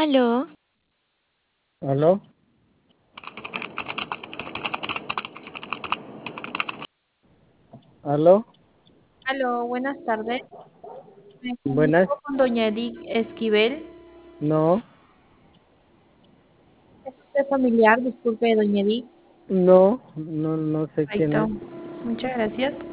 Aló, ¿Aló? ¿Aló? Aló, buenas tardes. Me Buenas. comunico con doña Edith Esquivel. No, ¿Es usted familiar? Disculpe, doña Edith. no sé quién Perfecto. es. Muchas gracias.